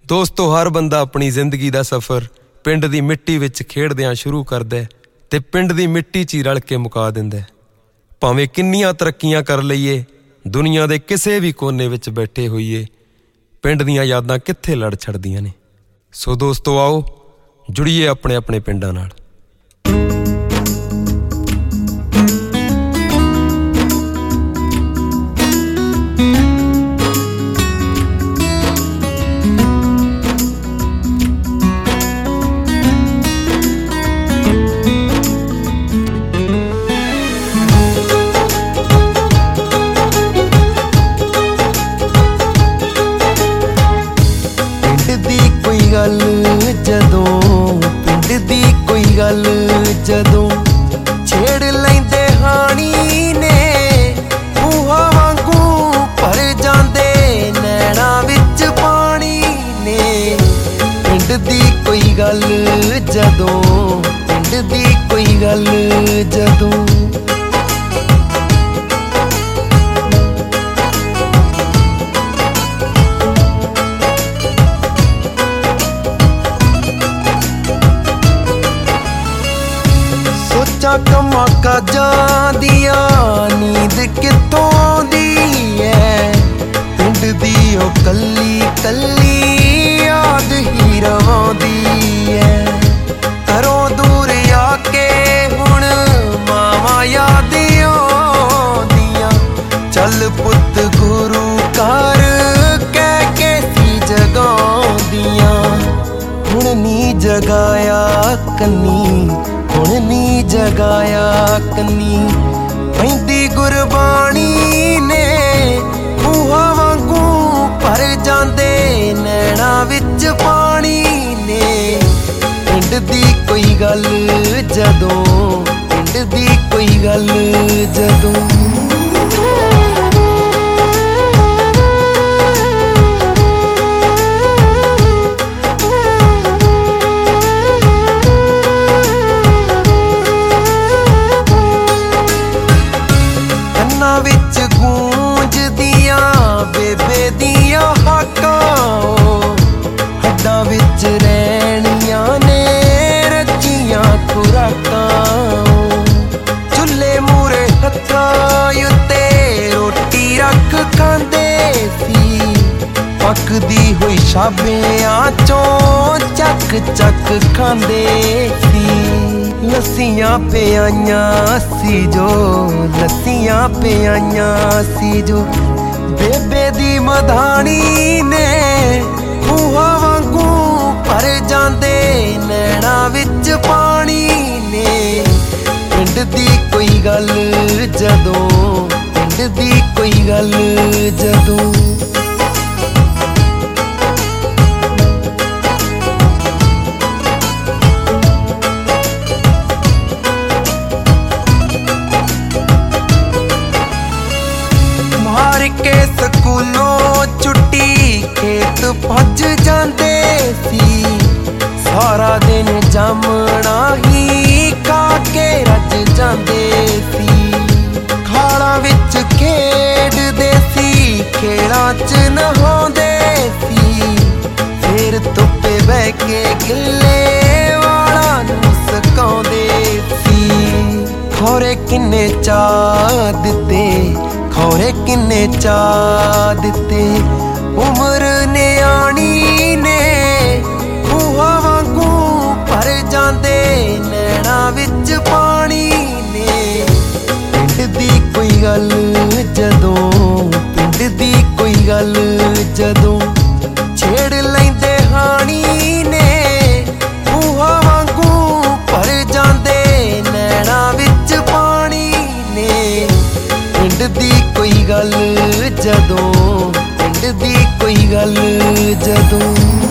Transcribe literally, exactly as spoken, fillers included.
ਦੋਸਤੋ ਹਰ ਬੰਦਾ ਆਪਣੀ ਜ਼ਿੰਦਗੀ ਦਾ ਸਫ਼ਰ ਪਿੰਡ ਦੀ ਮਿੱਟੀ ਵਿੱਚ ਖੇਡਦਿਆਂ ਸ਼ੁਰੂ ਕਰਦਾ ਤੇ ਪਿੰਡ ਦੀ ਮਿੱਟੀ 'ਚ ਹੀ ਰਲ ਕੇ ਮੁਕਾ ਦਿੰਦਾ। ਭਾਵੇਂ ਕਿੰਨੀਆਂ ਤਰੱਕੀਆਂ ਕਰ ਲਈਏ, ਦੁਨੀਆ ਦੇ ਕਿਸੇ ਵੀ ਕੋਨੇ ਵਿੱਚ ਬੈਠੇ ਹੋਈਏ, ਪਿੰਡ ਦੀਆਂ ਯਾਦਾਂ ਕਿੱਥੇ ਲੜ ਛੱਡਦੀਆਂ ਨੇ। ਸੋ ਦੋਸਤੋ ਆਓ ਜੁੜੀਏ ਆਪਣੇ ਆਪਣੇ ਪਿੰਡਾਂ ਨਾਲ। ਜਦੋਂ ਪਿੰਡ ਦੀ ਕੋਈ ਗੱਲ ਜਦੋਂ ਛੇੜ ਲੈਂਦੇ ਹਾਣੀ ਨੇ, ਮੂੰਹਾਂ ਵਾਂਗੂ ਭਰ ਜਾਂਦੇ ਨੈਣਾ ਵਿੱਚ ਪਾਣੀ ਨੇ। ਪਿੰਡ ਦੀ ਕੋਈ ਗੱਲ ਜਦੋਂ ਪਿੰਡ ਦੀ ਕੋਈ ਗੱਲ ਜਦੋਂ ਕੰਮਾਂ ਕਾਜਾਂ ਦੀਆਂ ਨੀਂਦ ਕਿੱਥੋਂ ਆਉਂਦੀ ਐ। ਪਿੰਡ ਦੀ ਉਹ ਕੱਲੀ ਕੱਲੀ ਯਾਦ ਹੀ ਰਵਾਉਂਦੀ ਐ। ਘਰੋਂ ਦੂਰ ਆ ਕੇ ਹੁਣ ਮਾਵਾਂ ਯਾਦ ਆਉਂਦੀਆਂ। ਚੱਲ ਪੁੱਤ ਗੁਰੂ ਘਰ ਕਹਿ ਕੇ ਸੀ ਜਗਾਉਂਦੀਆਂ। ਹੁਣ ਨੀ ਜਗਾਇਆ ਕੰਨੀ, ਹੁਣ ਨੀ ਜਗਾਇਆ ਕੰਨੀ, ਪੈਂਦੀ ਗੁਰਬਾਣੀ ਨੇ। ਮੂੰਹਾਂ ਵਾਂਗੂ ਭਰ ਜਾਂਦੇ ਨੈਣਾ ਵਿੱਚ ਪਾਣੀ ਨੇ। ਪਿੰਡ ਦੀ ਕੋਈ ਗੱਲ ਜਦੋਂ ਪਿੰਡ ਦੀ ਕੋਈ ਗੱਲ ਜਦੋਂ ਵਿੱਚ ਗੂੰਜਦੀਆਂ ਬੇਬੇ ਦੀਆਂ ਹਾਕਾਂ। ਹੱਡਾਂ ਵਿੱਚ ਰਹਿਣੀਆਂ ਨੇ ਰੱਜੀਆਂ ਖੁਰਾਕਾਂ। ਚੁੱਲ੍ਹੇ ਮੂਹਰੇ ਹੱਥਾਂ ਉੱਤੇ ਰੋਟੀ ਰੱਖ ਖਾਂਦੇ ਸੀ। ਪੱਕਦੀ ਹੋਈ ਛਾਬਿਆਂ ਚੋਂ ਚੱਕ ਚੱਕ ਖਾਂਦੇ ਸੀ। ਲੱਸੀਆਂ ਪਿਆਈਆਂ ਸੀ ਜੋ ਲੱਸੀਆਂ ਪਿਆਈਆਂ ਸੀ ਜੋ ਬੇਬੇ ਦੀ ਮਧਾਣੀ ਨੇ। ਮੂੰਹਾਂ ਵਾਂਗੂ ਭਰ ਜਾਂਦੇ ਨੈਣਾ ਵਿੱਚ ਪਾਣੀ ਨੇ। ਪਿੰਡ ਦੀ ਕੋਈ ਗੱਲ ਜਦੋਂ ਪਿੰਡ ਦੀ ਕੋਈ ਗੱਲ ਜਦੋਂ ਕੇ ਸਕੂਲੋਂ ਛੁੱਟੀ ਖੇਤ ਭੱਜ ਜਾਂਦੇ ਸੀ। ਸਾਰਾ ਦਿਨ ਜਾਮਣਾ ਹੀ ਖਾ ਕੇ ਰੱਜ ਜਾਂਦੇ ਸੀ। ਖਾਲਾਂ ਵਿੱਚ ਖੇਡਦੇ ਸੀ, ਖੇਲਾਂ 'ਚ ਨਹਾਉਂਦੇ ਸੀ। ਫੇਰ ਧੁੱਪੇ ਬਹਿ ਕੇ ਗਿੱਲੇ ਵਾਲਾਂ ਨੂੰ ਸੁਕਾਉਂਦੇ ਸੀ। ਖੌਰੇ ਕਿੰਨੇ ਚਾਅ ਦਿੱਤੇ, ਖੌਰੇ ਕਿੰਨੇ ਚਾਅ ਦਿੱਤੇ ਉਮਰ ਨਿਆਣੀ ਨੇ। ਮੂੰਹਾਂ ਵਾਂਗੂ ਭਰ ਜਾਂਦੇ ਨੈਣਾ ਵਿੱਚ ਪਾਣੀ ਨੇ। ਪਿੰਡ ਦੀ ਕੋਈ ਗੱਲ ਜਦੋਂ ਪਿੰਡ ਦੀ ਕੋਈ ਗੱਲ ਜਦੋਂ ਛੇੜ ਲੈਂਦੇ ਹਾਣੀ ਨੇ। ਮੂੰਹਾਂ ਵਾਂਗੂ ਭਰ ਜਾਂਦੇ ਨੈਣਾ ਵਿੱਚ ਪਾਣੀ ਨੇ। ਪਿੰਡ ਦੀ ਕੋਈ ਗੱਲ ਜਦੋਂ ਪਿੰਡ ਦੀ ਕੋਈ ਗੱਲ ਜਦੋਂ